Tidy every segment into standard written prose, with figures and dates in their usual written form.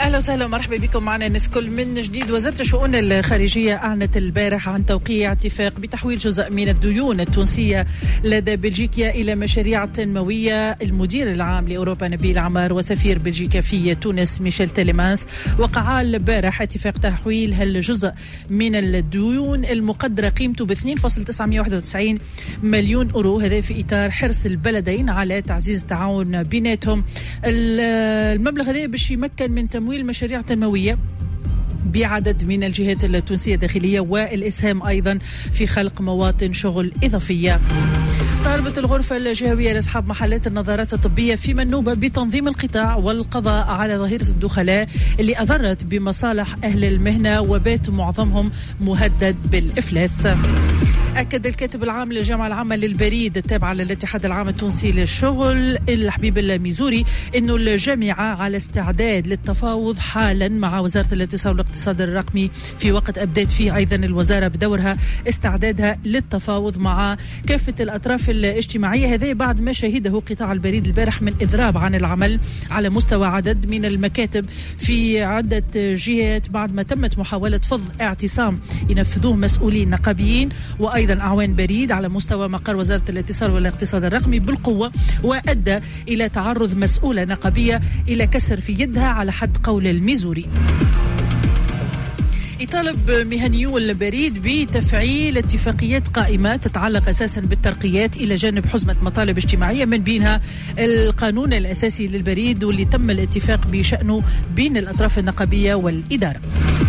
أهلا وسهلا ومرحبا بكم معنا الناس كل من جديد. وزارة الشؤون الخارجية أعلنت البارح عن توقيع اتفاق بتحويل جزء من الديون التونسية لدى بلجيكا إلى مشاريع تنموية. المدير العام لأوروبا نبيل عمار وسفير بلجيكا في تونس ميشيل تيليمانس وقعا البارح اتفاق تحويل هالجزء من الديون المقدرة قيمته ب 2.991 مليون أورو، هذا في إطار حرص البلدين على تعزيز التعاون بيناتهم. المبلغ هذا باش يمكن من تمويل مشاريع تنموية بعدد من الجهات التونسية الداخلية والإسهام أيضا في خلق مواطن شغل إضافية. طالبت الغرفة الجهوية لأصحاب محلات النظارات الطبية في منوبة بتنظيم القطاع والقضاء على ظاهرة الدخلاء اللي أضرت بمصالح أهل المهنة وبات معظمهم مهدد بالإفلاس. أكد الكاتب العام للجامعة العامة للبريد التابعة للاتحاد العام التونسي للشغل الحبيب الميزوري إنه الجامعة على استعداد للتفاوض حالا مع وزارة الاتصال والاقتصاد الرقمي في وقت أبدت فيه أيضا الوزارة بدورها استعدادها للتفاوض مع كافة الأطراف الاجتماعية. هذا بعد ما شهده قطاع البريد البارح من إضراب عن العمل على مستوى عدد من المكاتب في عدة جهات بعد ما تمت محاولة فض اعتصام ينفذوه مسؤولين نقابيين وأيضا أعوان بريد على مستوى مقر وزارة الاتصال والاقتصاد الرقمي بالقوة، وأدى إلى تعرض مسؤولة نقابية إلى كسر في يدها على حد قول الميزوري. يطالب مهنيو البريد بتفعيل اتفاقيات قائمة تتعلق أساسا بالترقيات إلى جانب حزمة مطالب اجتماعية من بينها القانون الأساسي للبريد واللي تم الاتفاق بشأنه بين الأطراف النقابية والإدارة.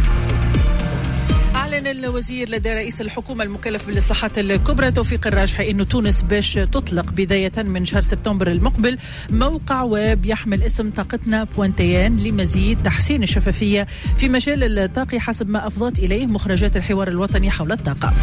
أعلن الوزير لدى رئيس الحكومة المكلف بالإصلاحات الكبرى توفيق الراجحي إنه تونس باش تطلق بداية من شهر سبتمبر المقبل موقع ويب يحمل اسم طاقتنا بوانتيان لمزيد تحسين الشفافية في مجال الطاقة حسب ما أفضت إليه مخرجات الحوار الوطني حول الطاقة.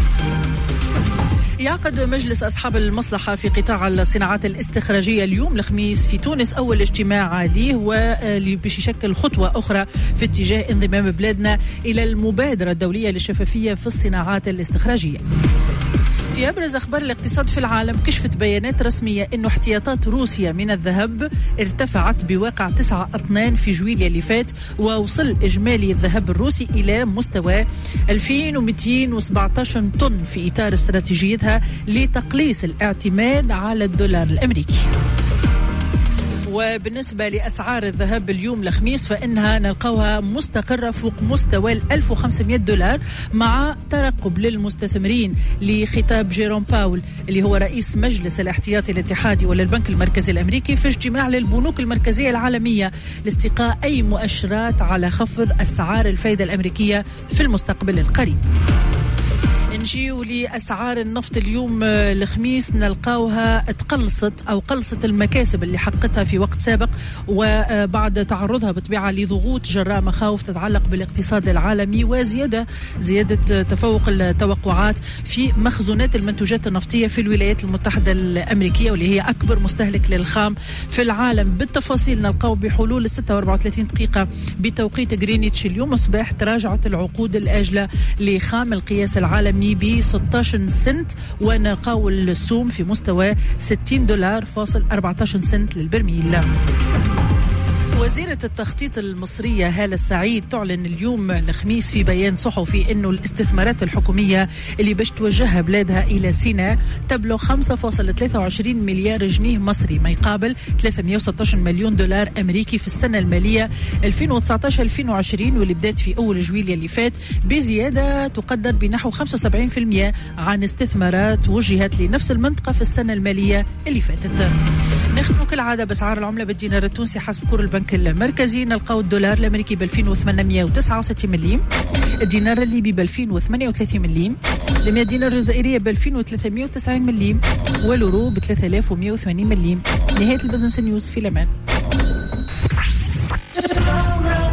يعقد مجلس أصحاب المصلحة في قطاع الصناعات الاستخراجية اليوم الخميس في تونس أول اجتماع عليه واللي باش يشكل خطوة أخرى في اتجاه انضمام بلادنا إلى المبادرة الدولية للشفافية في الصناعات الاستخراجية. في أبرز أخبار الاقتصاد في العالم، كشفت بيانات رسمية أنه احتياطات روسيا من الذهب ارتفعت بواقع 9.2 في جويليا اللي فات، ووصل إجمالي الذهب الروسي إلى مستوى 2217 طن في إطار استراتيجيتها لتقليص الاعتماد على الدولار الأمريكي. وبالنسبة لأسعار الذهب اليوم الخميس فإنها نلقوها مستقرة فوق مستوى $1500 مع ترقب للمستثمرين لخطاب جيروم باول اللي هو رئيس مجلس الاحتياطي الاتحادي وللبنك المركزي الأمريكي في اجتماع للبنوك المركزية العالمية لاستقاء أي مؤشرات على خفض أسعار الفائدة الأمريكية في المستقبل القريب. نجيو لأسعار النفط اليوم الخميس نلقاوها قلصت المكاسب اللي حققتها في وقت سابق وبعد تعرضها بطبيعة لضغوط جراء مخاوف تتعلق بالاقتصاد العالمي وزيادة تفوق التوقعات في مخزونات المنتوجات النفطية في الولايات المتحدة الأمريكية واللي هي أكبر مستهلك للخام في العالم. بالتفاصيل نلقاو بحلول 6:34 دقيقة بتوقيت غرينتش اليوم الصباح تراجعت العقود الآجلة لخام القياس العالمي ب 16 سنت ونلقاو السوم في مستوى $60.14 للبرميل. وزيرة التخطيط المصرية هالة السعيد تعلن اليوم الخميس في بيان صحفي انه الاستثمارات الحكومية اللي باش توجهها بلادها الى سيناء تبلغ 5.23 مليار جنيه مصري ما يقابل $316 مليون امريكي في السنة المالية 2019-2020 واللي بدات في اول جويليا اللي فات بزيادة تقدر بنحو 75% عن استثمارات وجهت لنفس المنطقة في السنة المالية اللي فاتت. نختم كالعادة بأسعار العملة بالدينار التونسي حسب كور البنك المركزي نلقاو الدولار الأمريكي ب$2869 مليم، الدينار الليبي ب$2038 مليم، ال100 دينار الجزائرية ب$2390 مليم، واليورو ب$3180 مليم. نهاية البزنس نيوز في الأمان.